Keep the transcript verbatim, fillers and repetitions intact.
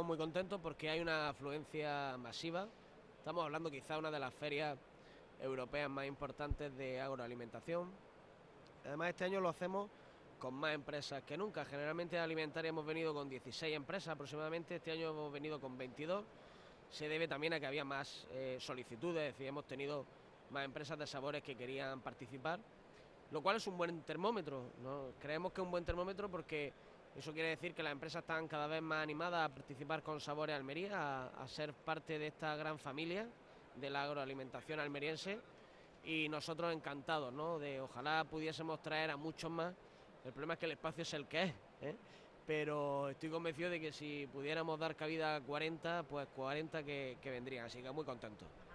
estamos muy contentos porque hay una afluencia masiva. Estamos hablando quizá una de las ferias europeas más importantes de agroalimentación. Además, este año lo hacemos con más empresas que nunca. Generalmente en alimentaria hemos venido con dieciséis empresas aproximadamente, este año hemos venido con veintidós. Se debe también a que había más eh, solicitudes, es decir, hemos tenido más empresas de sabores que querían participar, lo cual es un buen termómetro, ¿no? Creemos que es un buen termómetro porque eso quiere decir que las empresas están cada vez más animadas a participar con Sabores Almería, a, a ser parte de esta gran familia de la agroalimentación almeriense, y nosotros encantados, ¿no? De ojalá pudiésemos traer a muchos más. El problema es que el espacio es el que es, ¿eh? Pero estoy convencido de que si pudiéramos dar cabida a cuarenta, pues cuarenta que, que vendrían, así que muy contentos.